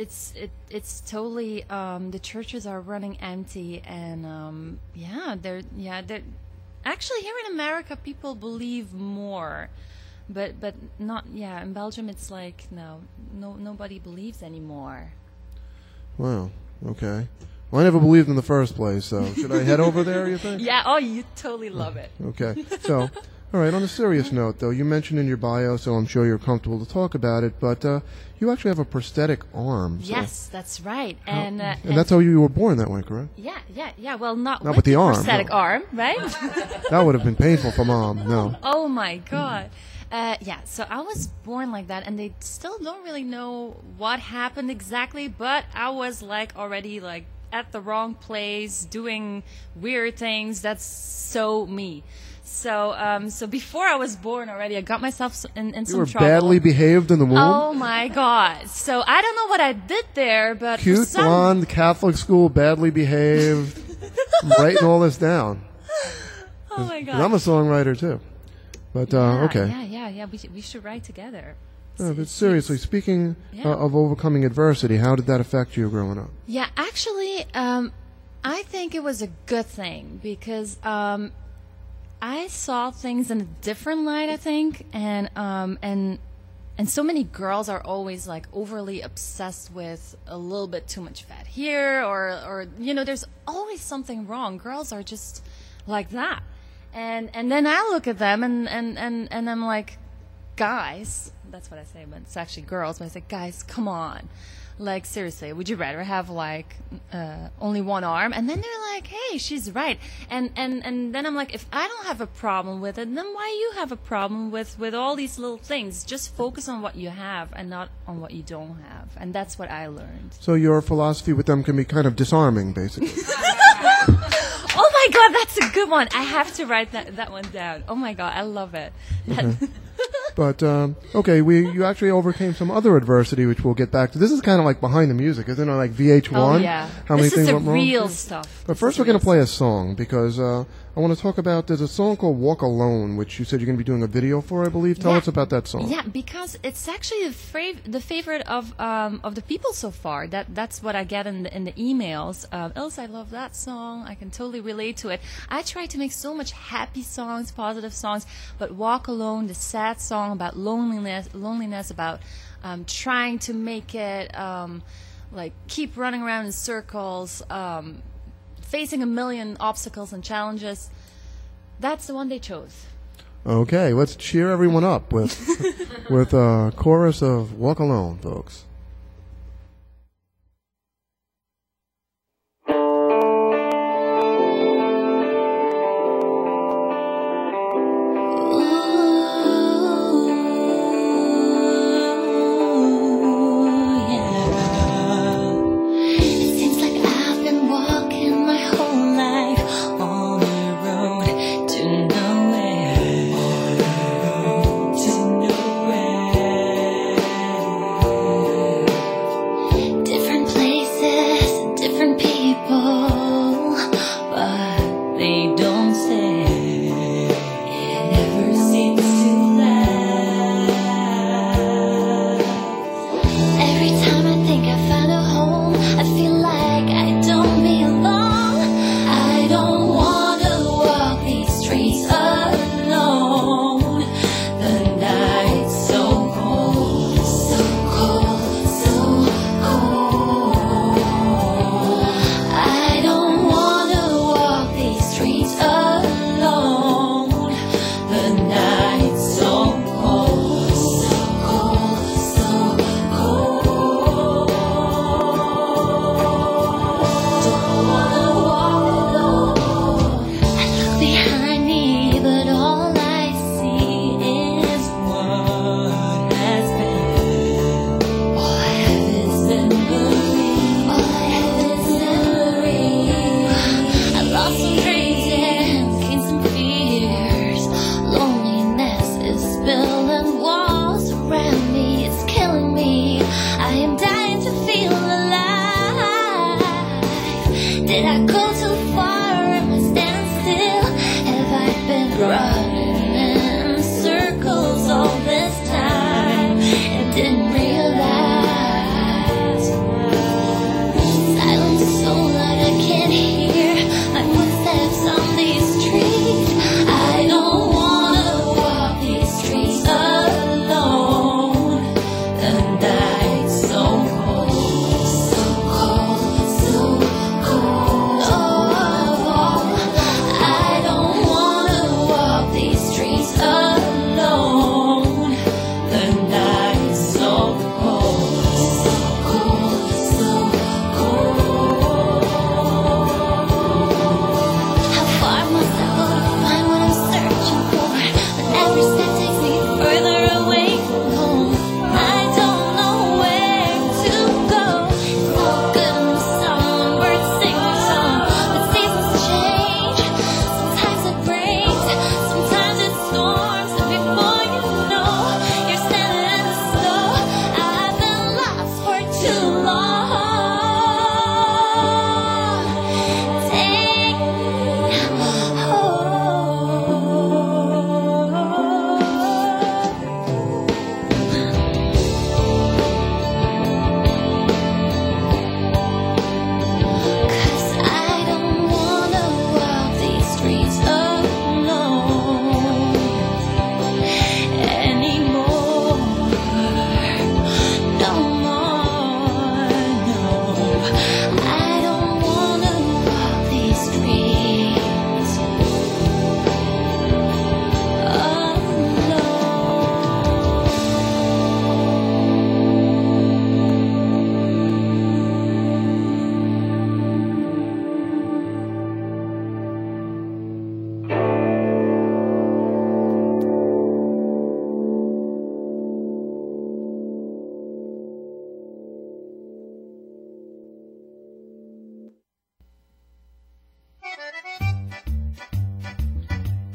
totally the churches are running empty, and they're actually here in America people believe more, but not in Belgium it's like nobody believes anymore. Wow. Okay. Well, I never believed in the first place, so should I head over there, you think? Yeah, oh, you totally love it. Okay. So, all right, on a serious note, though, you mentioned in your bio, so I'm sure you're comfortable to talk about it, but you actually have a prosthetic arm. So. Yes, that's right. And that's how you were born that way, correct? Yeah. Well, not with the arm. prosthetic arm, right? That would have been painful for Mom, no. Oh, my God. So I was born like that, and they still don't really know what happened exactly, but I was like already like at the wrong place, doing weird things. That's so me. So before I was born already, I got myself in some trouble. You were badly behaved in the womb? Oh, my God. So I don't know what I did there, but cute, blonde, Catholic school, badly behaved. I'm writing all this down. Oh, my God. I'm a songwriter, too. But, okay. Yeah. We should write together. But seriously, speaking of overcoming adversity, how did that affect you growing up? Yeah, actually, I think it was a good thing because I saw things in a different light, I think, and so many girls are always like overly obsessed with a little bit too much fat here, or there's always something wrong. Girls are just like that, and then I look at them and I'm like, guys. That's what I say, but it's actually girls. But I say, guys, come on. Like, seriously, would you rather have, like, only one arm? And then they're like, hey, she's right. And then I'm like, if I don't have a problem with it, then why you have a problem with all these little things? Just focus on what you have and not on what you don't have. And that's what I learned. So your philosophy with them can be kind of disarming, basically. Oh, my God, that's a good one. I have to write that one down. Oh my God, I love it. But, okay, you actually overcame some other adversity, which we'll get back to. This is kind of like behind the music, isn't it? Like VH1? Oh, yeah. How many this things is the went wrong? real stuff. But first we're going to play a song, because I want to talk about, there's a song called Walk Alone, which you said you're going to be doing a video for, I believe. Tell us about that song. Yeah, because it's actually the favorite of the people so far. That's what I get in the emails. Ilse, I love that song. I can totally relate to it. I try to make so much happy songs, positive songs, but Walk Alone, the sad song about loneliness, about trying to make it like keep running around in circles, facing a million obstacles and challenges. That's the one they chose. Okay, let's cheer everyone up with with a chorus of Walk Alone, folks.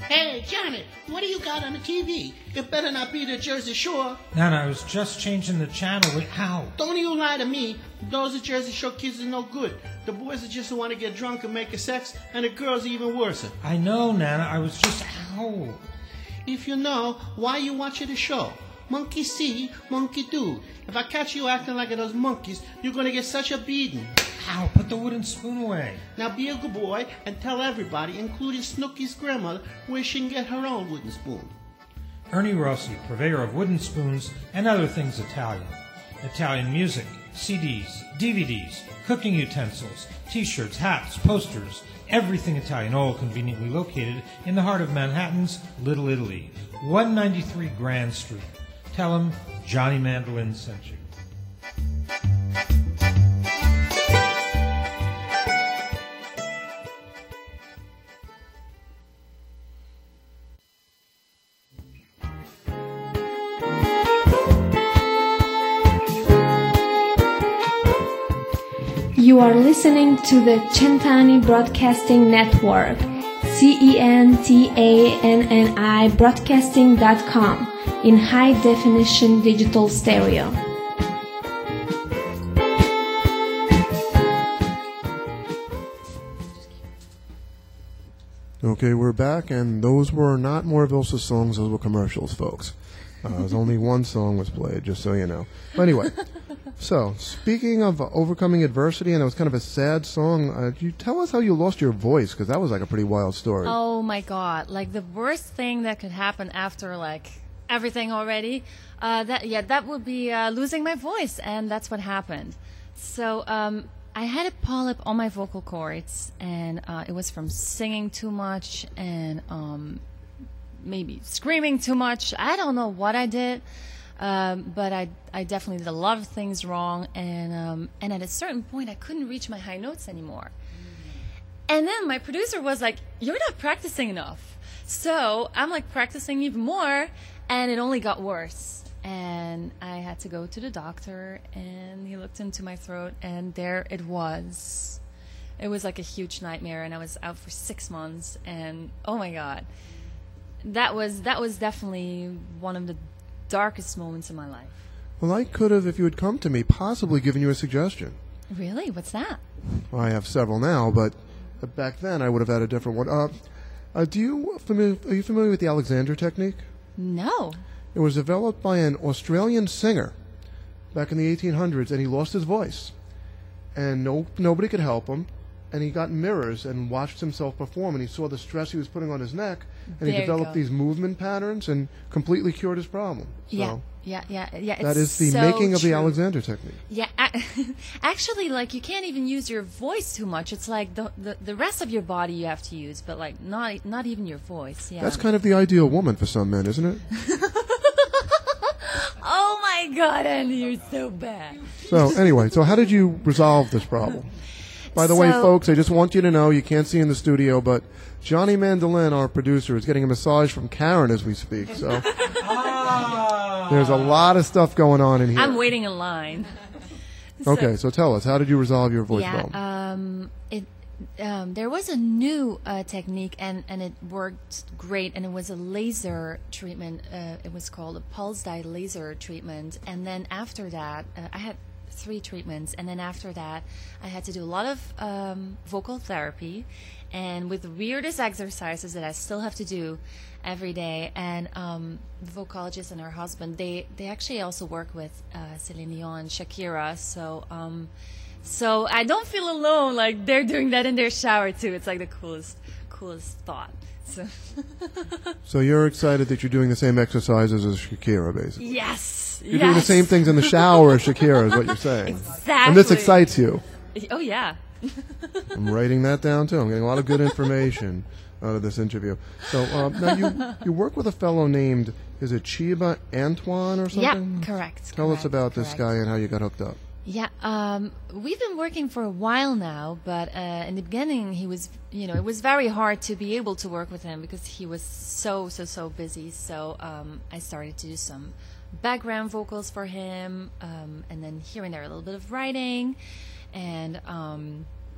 Hey, Johnny, what do you got on the TV? It better not be the Jersey Shore. Nana, I was just changing the channel. How? Don't you lie to me. Those are Jersey Shore kids are no good. The boys are just want to get drunk and make a sex, and the girls are even worse. I know, Nana. I was just... Ow. If you know, why you watching the show? Monkey see, monkey do. If I catch you acting like those monkeys, you're going to get such a beating. Ow, put the wooden spoon away. Now be a good boy and tell everybody, including Snooky's grandmother, where she can get her own wooden spoon. Ernie Rossi, purveyor of wooden spoons and other things Italian. Italian music, CDs, DVDs, cooking utensils, T-shirts, hats, posters, everything Italian, all conveniently located in the heart of Manhattan's Little Italy, 193 Grand Street. Tell him Johnny Mandolin sent you. You are listening to the Centanni Broadcasting Network, CENTANNI Broadcasting.com, in high-definition digital stereo. Okay, we're back, and those were not more Vilsa songs, those were commercials, folks. There's only one song was played, just so you know. But anyway, so speaking of overcoming adversity, and it was kind of a sad song, could you tell us how you lost your voice? Because that was like a pretty wild story. Oh my God! Like the worst thing that could happen after like everything already, that would be losing my voice, and that's what happened. So I had a polyp on my vocal cords, and it was from singing too much and maybe screaming too much. I don't know what I did, but I definitely did a lot of things wrong, and at a certain point I couldn't reach my high notes anymore. And then my producer was like, "You're not practicing enough." So I'm like practicing even more, and it only got worse. And I had to go to the doctor, and he looked into my throat, and there it was. It was like a huge nightmare, and I was out for 6 months, and oh my God. That was definitely one of the darkest moments in my life. Well, I could have, if you had come to me, possibly given you a suggestion. Really? What's that? Well, I have several now, but back then I would have had a different one. Are you familiar with the Alexander technique? No. It was developed by an Australian singer back in the 1800s, and he lost his voice. And nobody could help him. And he got mirrors and watched himself perform, and he saw the stress he was putting on his neck, and he developed these movement patterns and completely cured his problem. So Yeah. that is the making of the Alexander technique. Yeah, actually, like you can't even use your voice too much. It's like the rest of your body you have to use, but like not even your voice. Yeah. That's kind of the ideal woman for some men, isn't it? Oh my God, Andy, you're so bad. So anyway, how did you resolve this problem? By the way, folks, I just want you to know, you can't see in the studio, but Johnny Mandolin, our producer, is getting a massage from Karen as we speak. So there's a lot of stuff going on in here. I'm waiting in line. Okay, so tell us, how did you resolve your voice problem? There was a new technique, and it worked great, and it was a laser treatment. It was called a pulse dye laser treatment. And then after that, I had 3 treatments, and then after that I had to do a lot of vocal therapy, and with the weirdest exercises that I still have to do every day. And the vocalist and her husband, they actually also work with Celine Dion and Shakira, so I don't feel alone. Like they're doing that in their shower too. It's like the coolest thought. So you're excited that you're doing the same exercises as Shakira, basically. Yes. You're doing the same things in the shower as Shakira, is what you're saying. Exactly. And this excites you. Oh, yeah. I'm writing that down, too. I'm getting a lot of good information out of this interview. So now you work with a fellow named, is it Chiba Antoine or something? Yeah, correct. Tell us about this guy and how you got hooked up. Yeah, we've been working for a while now, but in the beginning he was, it was very hard to be able to work with him because he was so busy. So I started to do some background vocals for him, and then here and there a little bit of writing, and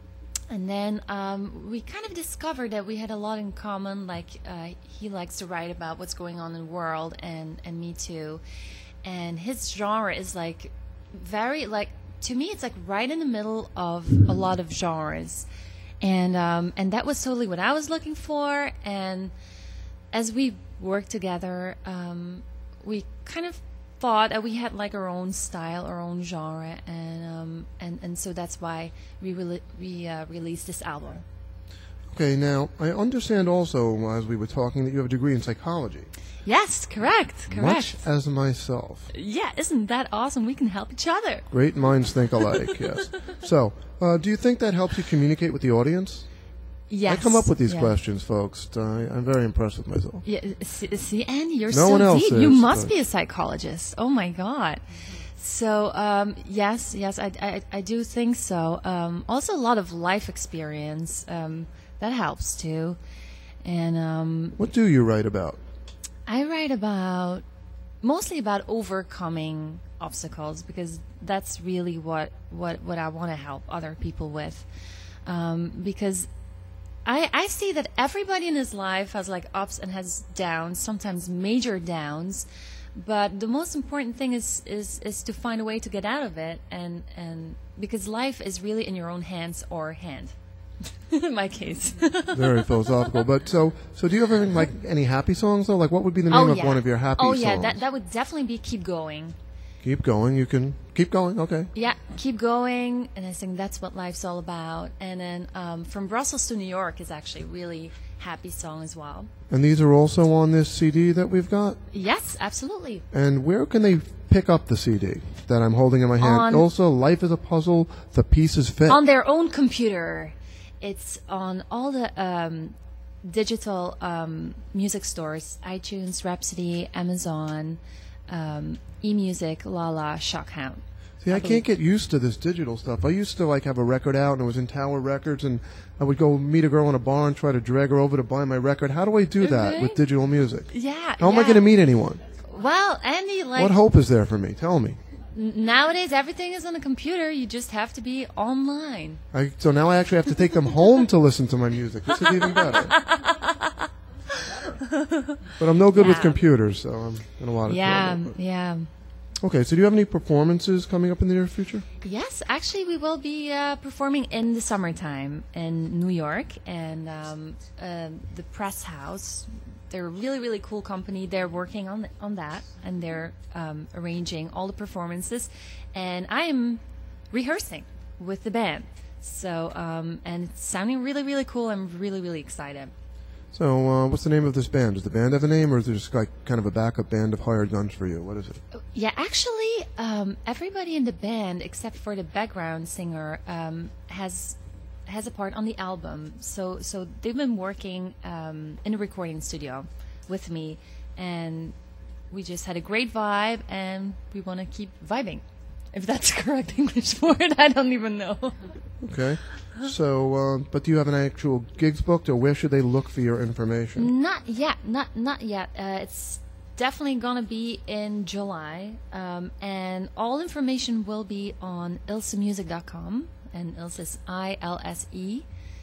And then we kind of discovered that we had a lot in common. Like he likes to write about what's going on in the world, and me too. And his genre is like very like, to me it's like right in the middle of a lot of genres, and that was totally what I was looking for. And as we worked together, we kind of thought that we had like our own style, our own genre, and so that's why we released this album. Okay, now I understand also, as we were talking, that you have a degree in psychology. Yes, correct. Much as myself. Yeah, isn't that awesome? We can help each other. Great minds think alike. Yes. So, do you think that helps you communicate with the audience? Yes. I come up with these questions, folks. I'm very impressed with myself. Yeah, see, Andy, you're no one so else deep. is, You must be a psychologist. Oh my God. So yes, I do think so. Also, a lot of life experience that helps too. And what do you write about? I write mostly about overcoming obstacles, because that's really what I want to help other people with. Because I see that everybody in his life has like ups and has downs, sometimes major downs, but the most important thing is to find a way to get out of it, and because life is really in your own hands or hand. In my case. Very philosophical. But so do you ever like any happy songs though? Like what would be the name of one of your happy songs? Oh yeah, that would definitely be Keep Going. Keep going. You can keep going. Okay. Yeah, keep going, and I think that's what life's all about. And then From Brussels to New York is actually a really happy song as well. And these are also on this CD that we've got? Yes, absolutely. And where can they pick up the CD that I'm holding in my hand? Also, Life is a Puzzle, the pieces fit. On their own computer. It's on all the digital music stores: iTunes, Rhapsody, Amazon, eMusic, Lala, Shockhound. See, I can't get used to this digital stuff. I used to like have a record out, and it was in Tower Records, and I would go meet a girl in a bar and try to drag her over to buy my record. How do I do that with digital music? Yeah. How am I going to meet anyone? Well, Andy, like, what hope is there for me? Tell me. Nowadays, everything is on the computer. You just have to be online. So now I actually have to take them home to listen to my music. This is even better. But I'm no good with computers, so I'm in a lot of trouble. Yeah. Okay, so do you have any performances coming up in the near future? Yes, actually, we will be performing in the summertime in New York, and the Press House. They're a really, really cool company. They're working on that, and they're arranging all the performances. And I am rehearsing with the band. So, and it's sounding really, really cool. I'm really, really excited. So, what's the name of this band? Does the band have a name, or is it just like kind of a backup band of hired guns for you? What is it? Yeah, actually, everybody in the band, except for the background singer, has a part on the album. So they've been working in a recording studio with me, and we just had a great vibe, and we want to keep vibing. If that's correct English for it, I don't even know. Okay. So, but do you have an actual gigs booked, or where should they look for your information? Not yet. Not yet. It's definitely gonna be in July, and all information will be on ilsemusic.com, and Ilse is ILSE,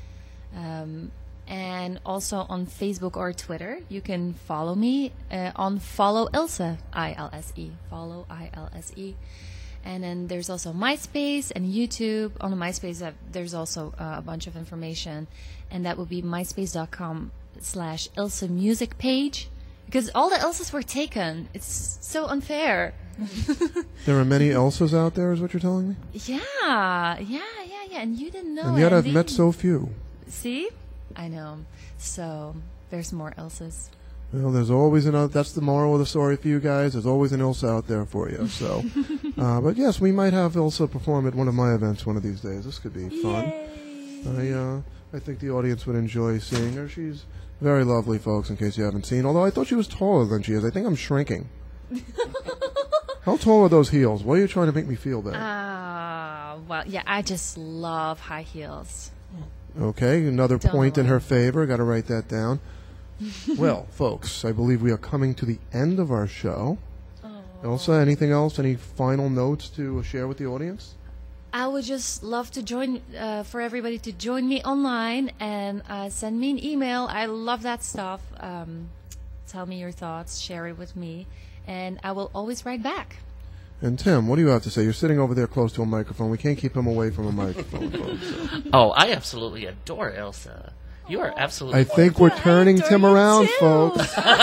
and also on Facebook or Twitter. You can follow me on Follow Ilse, ILSE, Follow ILSE. And then there's also MySpace and YouTube. On the MySpace, there's also a bunch of information. And that would be myspace.com/Ilse Music page. Because all the Ilses were taken. It's so unfair. There are many Ilses out there, is what you're telling me? Yeah. And you didn't know. And yet Andy. I've met so few. See? I know. So there's more Ilses. Well, there's always another. That's the moral of the story for you guys. There's always an Ilse out there for you. So, but yes, we might have Ilse perform at one of my events one of these days. This could be fun. I think the audience would enjoy seeing her. She's very lovely, folks. In case you haven't seen, although I thought she was taller than she is. I think I'm shrinking. How tall are those heels? Why are you trying to make me feel bad? Well, yeah, I just love high heels. Okay, another point in her favor. Got to write that down. Well, folks, I believe we are coming to the end of our show. Ilse, anything else? Any final notes to share with the audience? I would just love to join, for everybody to join me online and send me an email. I love that stuff. Tell me your thoughts, share it with me, and I will always write back. And Tim, what do you have to say? You're sitting over there close to a microphone. We can't keep him away from a microphone, folks. So. Oh, I absolutely adore Elsa. You are absolutely. I think we're turning Tim around, folks.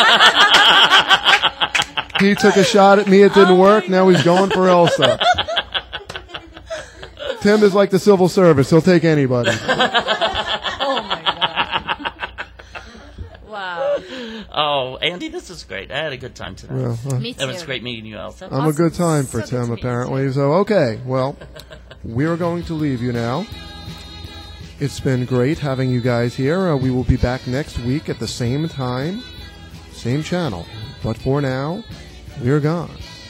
He took a shot at me. It didn't work. Now he's going for Elsa. Tim is like the civil service. He'll take anybody. Oh, my God. Wow. Oh, Andy, this is great. I had a good time tonight. Well, Me too. It was great meeting you, Elsa. I'm a good time for Tim, apparently. So, okay. Well, we're going to leave you now. It's been great having you guys here. We will be back next week at the same time, same channel. But for now, we're gone.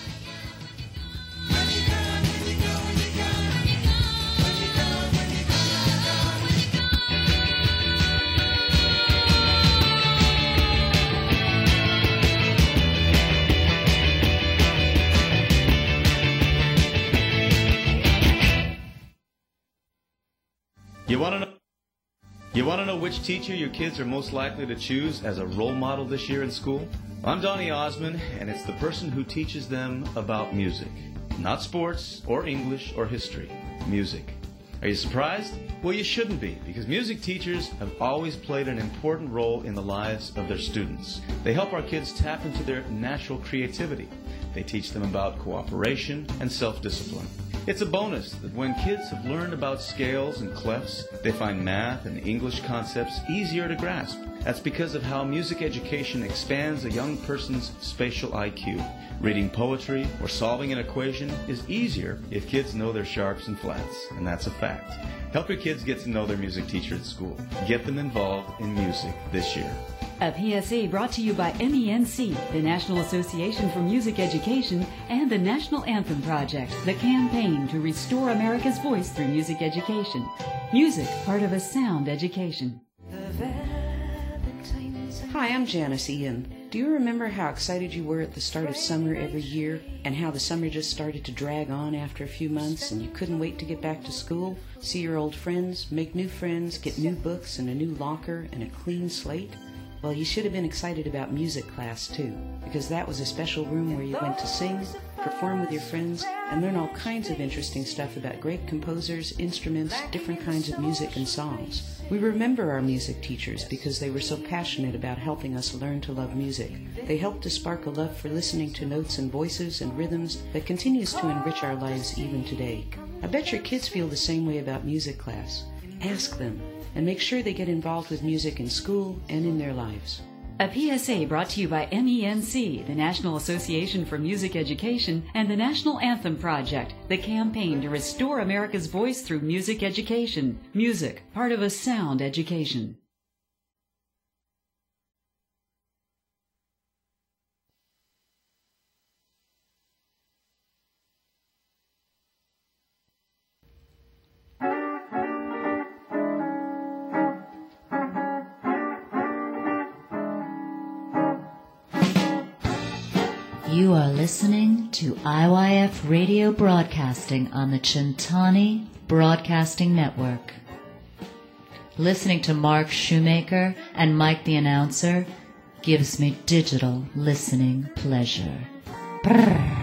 You want to know which teacher your kids are most likely to choose as a role model this year in school? I'm Donny Osmond, and it's the person who teaches them about music. Not sports, or English, or history. Music. Are you surprised? Well, you shouldn't be, because music teachers have always played an important role in the lives of their students. They help our kids tap into their natural creativity. They teach them about cooperation and self-discipline. It's a bonus that when kids have learned about scales and clefs, they find math and English concepts easier to grasp. That's because of how music education expands a young person's spatial IQ. Reading poetry or solving an equation is easier if kids know their sharps and flats, and that's a fact. Help your kids get to know their music teacher at school. Get them involved in music this year. A PSA brought to you by MENC, the National Association for Music Education, and the National Anthem Project, the campaign to restore America's voice through music education. Music, part of a sound education. Hi, I'm Janice Ian. Do you remember how excited you were at the start of summer every year, and how the summer just started to drag on after a few months, and you couldn't wait to get back to school, see your old friends, make new friends, get new books and a new locker and a clean slate? Well, you should have been excited about music class, too, because that was a special room where you went to sing, perform with your friends, and learn all kinds of interesting stuff about great composers, instruments, different kinds of music and songs. We remember our music teachers because they were so passionate about helping us learn to love music. They helped to spark a love for listening to notes and voices and rhythms that continues to enrich our lives even today. I bet your kids feel the same way about music class. Ask them, and make sure they get involved with music in school and in their lives. A PSA brought to you by MENC, the National Association for Music Education, and the National Anthem Project, the campaign to restore America's voice through music education. Music, part of a sound education. You are listening to IYF Radio Broadcasting on the Chintani Broadcasting Network. Listening to Mark Shoemaker and Mike the Announcer gives me digital listening pleasure. Brrr.